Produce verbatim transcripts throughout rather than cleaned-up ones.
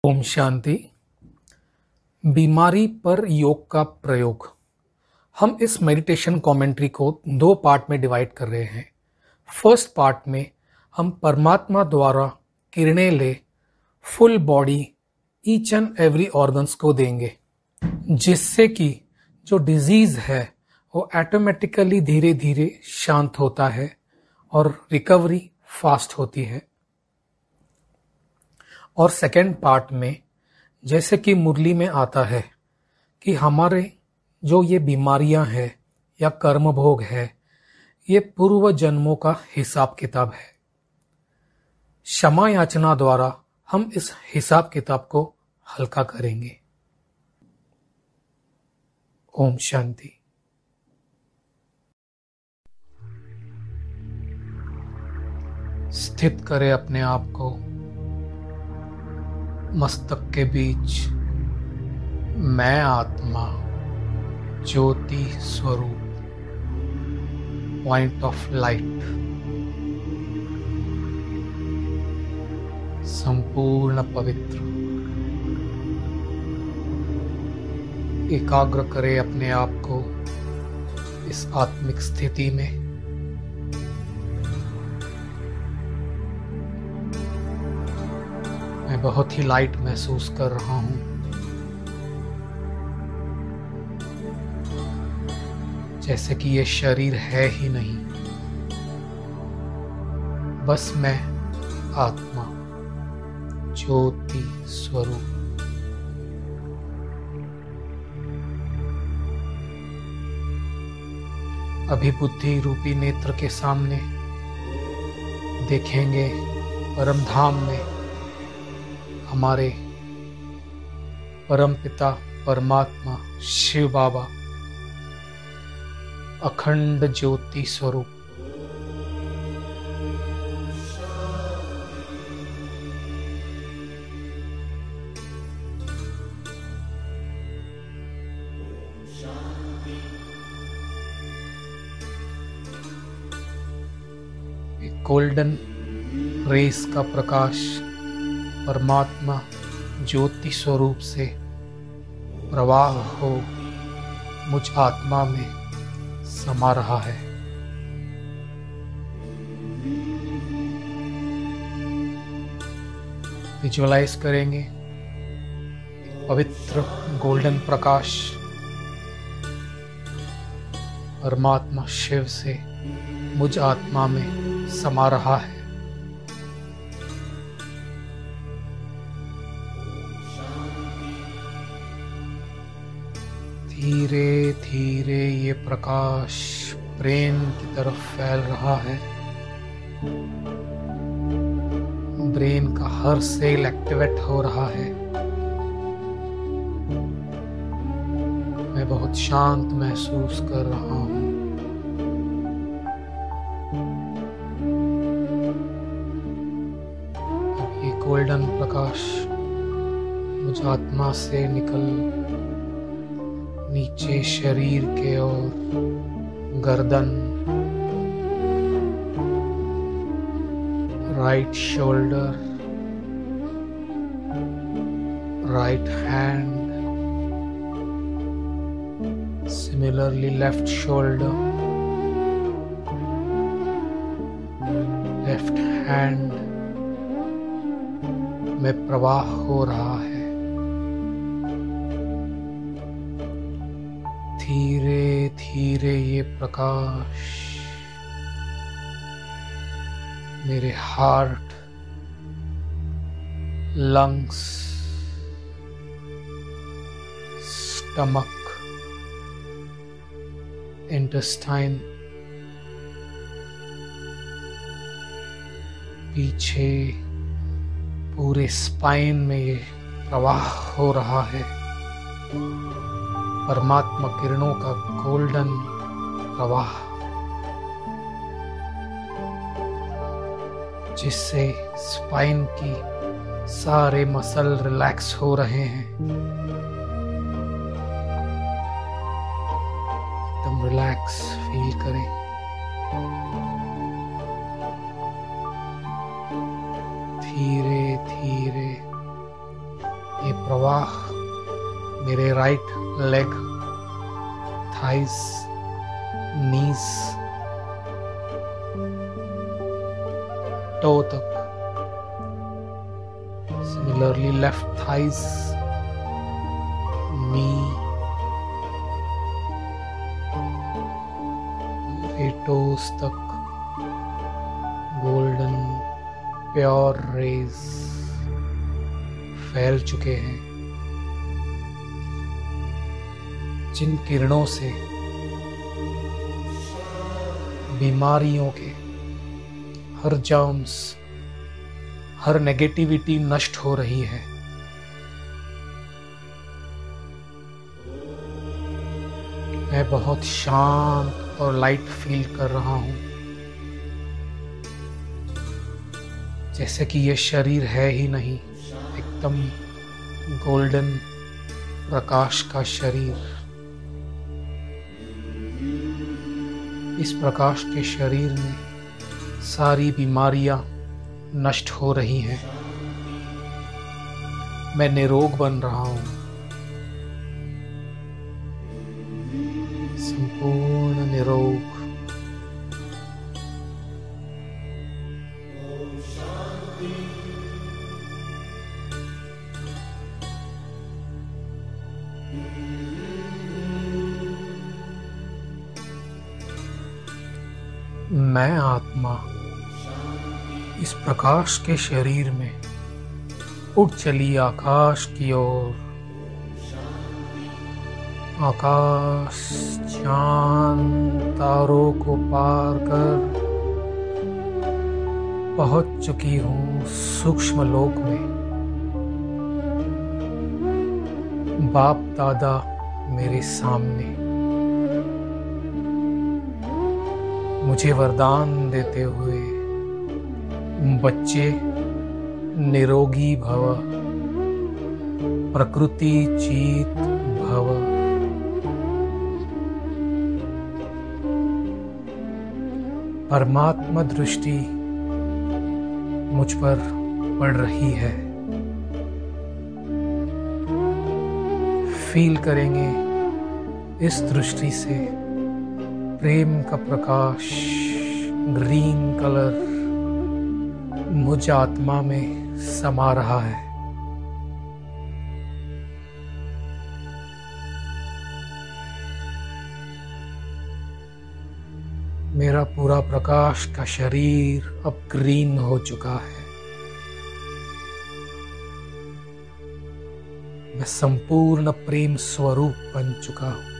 ओम शांति। बीमारी पर योग का प्रयोग। हम इस मेडिटेशन कमेंट्री को दो पार्ट में डिवाइड कर रहे हैं। फर्स्ट पार्ट में हम परमात्मा द्वारा किरणें ले full body each and every organs को देंगे, जिससे कि जो डिजीज है वो ऑटोमेटिकली धीरे धीरे शांत होता है और रिकवरी फास्ट होती है। और सेकेंड पार्ट में जैसे कि मुरली में आता है कि हमारे जो ये बीमारियां हैं या कर्म भोग है, ये पूर्व जन्मों का हिसाब किताब है। क्षमा याचना द्वारा हम इस हिसाब किताब को हल्का करेंगे। ओम शांति। स्थित करें अपने आप को मस्तक के बीच। मैं आत्मा ज्योति स्वरूप पॉइंट ऑफ लाइट संपूर्ण पवित्र। एकाग्र करें अपने आप को इस आत्मिक स्थिति में। मैं बहुत ही लाइट महसूस कर रहा हूं। जैसे कि ये शरीर है ही नहीं, बस मैं आत्मा ज्योति स्वरूप। अभी बुद्धि रूपी नेत्र के सामने देखेंगे परम धाम में हमारे परम पिता परमात्मा शिव बाबा अखंड ज्योति स्वरूप। एक गोल्डन रेस का प्रकाश परमात्मा ज्योति स्वरूप से प्रवाह हो मुझ आत्मा में समा रहा है। विजुअलाइज करेंगे पवित्र गोल्डन प्रकाश परमात्मा शिव से मुझ आत्मा में समा रहा है। धीरे धीरे ये प्रकाश ब्रेन की तरफ फैल रहा है। ब्रेन का हर सेल एक्टिवेट हो रहा है। मैं बहुत शांत महसूस कर रहा हूँ। अब ये गोल्डन प्रकाश मुझ आत्मा से निकल नीचे शरीर के ओर, गर्दन, right shoulder, right hand, similarly left shoulder, left hand में प्रवाह हो रहा है। धीरे धीरे ये प्रकाश मेरे हार्ट, लंग्स, स्टमक, इंटेस्टाइन, पीछे पूरे स्पाइन में ये प्रवाह हो रहा है। परमात्मा किरणों का गोल्डन प्रवाह, जिससे स्पाइन की सारे मसल रिलैक्स हो रहे हैं। एकदम रिलैक्स फील करें। धीरे धीरे प्रवाह मेरे right leg, thighs, knees, toe तक। Similarly left thighs, knee, toes तक गोल्डन प्योर रेज फैल चुके हैं, जिन किरणों से बीमारियों के हर जर्म्स, हर नेगेटिविटी नष्ट हो रही है। मैं बहुत शांत और लाइट फील कर रहा हूं, जैसे कि ये शरीर है ही नहीं, एकदम गोल्डन प्रकाश का शरीर। इस प्रकाश के शरीर में सारी बीमारियां नष्ट हो रही हैं। मैं निरोग बन रहा हूं, संपूर्ण निरोग। मैं आत्मा इस प्रकाश के शरीर में उड़ चली आकाश की ओर। आकाश, चांद, तारों को पार कर पहुंच चुकी हूँ सूक्ष्म लोक में। बाप दादा मेरे सामने मुझे वरदान देते हुए, बच्चे निरोगी भव, प्रकृति जीत भव। परमात्मा दृष्टि मुझ पर पड़ रही है। फील करेंगे इस दृष्टि से प्रेम का प्रकाश, ग्रीन कलर मुझ आत्मा में समा रहा है। मेरा पूरा प्रकाश का शरीर अब ग्रीन हो चुका है। मैं संपूर्ण प्रेम स्वरूप बन चुका हूं।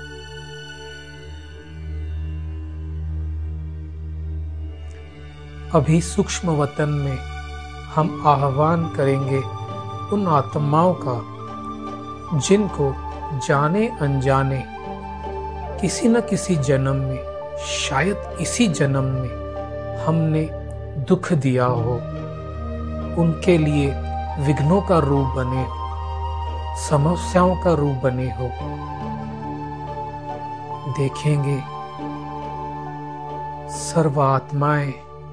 अभी सूक्ष्म वतन में हम आह्वान करेंगे उन आत्माओं का जिनको जाने अनजाने किसी न किसी जन्म में, शायद इसी जन्म में हमने दुख दिया हो, उनके लिए विघ्नों का रूप बने, समस्याओं का रूप बने हो। देखेंगे सर्व आत्माएं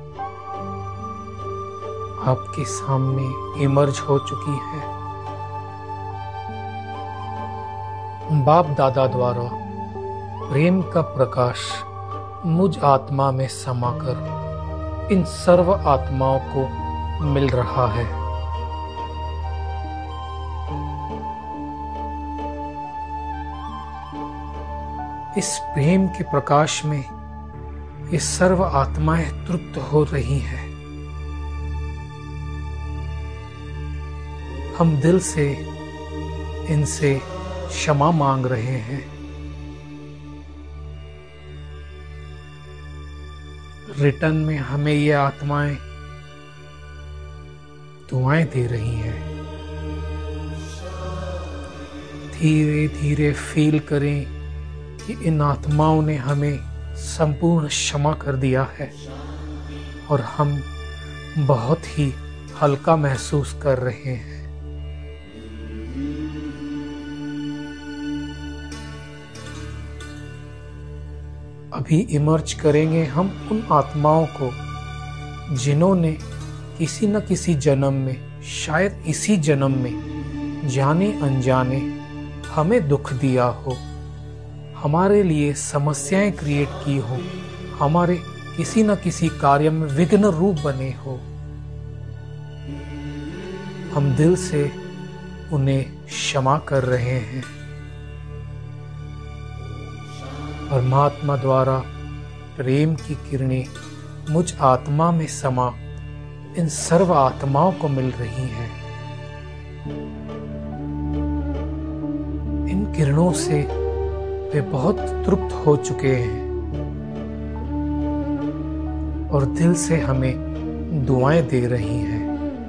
आपके सामने इमर्ज हो चुकी है। बाप दादा द्वारा प्रेम का प्रकाश मुझ आत्मा में समाकर इन सर्व आत्माओं को मिल रहा है। इस प्रेम के प्रकाश में ये सर्व आत्माएं तृप्त हो रही हैं। हम दिल से इनसे क्षमा मांग रहे हैं। रिटर्न में हमें ये आत्माएं दुआएं दे रही हैं। धीरे धीरे फील करें कि इन आत्माओं ने हमें संपूर्ण क्षमा कर दिया है और हम बहुत ही हल्का महसूस कर रहे हैं। अभी इमर्ज करेंगे हम उन आत्माओं को जिन्होंने किसी न किसी जन्म में, शायद इसी जन्म में जाने अनजाने हमें दुख दिया हो, हमारे लिए समस्याएं क्रिएट की हो, हमारे किसी न किसी कार्य में विघ्न रूप बने हो, हम दिल से उन्हें क्षमा कर रहे हैं। परमात्मा द्वारा प्रेम की किरणें मुझ आत्मा में समा इन सर्व आत्माओं को मिल रही हैं। इन किरणों से वे बहुत तृप्त हो चुके हैं और दिल से हमें दुआएं दे रही हैं।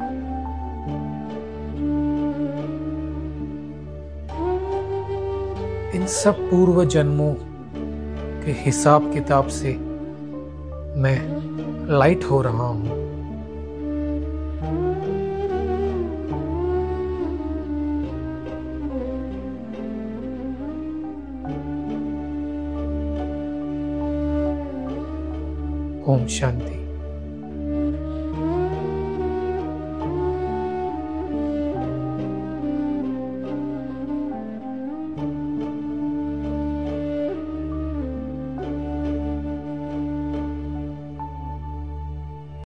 इन सब पूर्व जन्मों के हिसाब किताब से मैं लाइट हो रहा हूं। ओम शांति।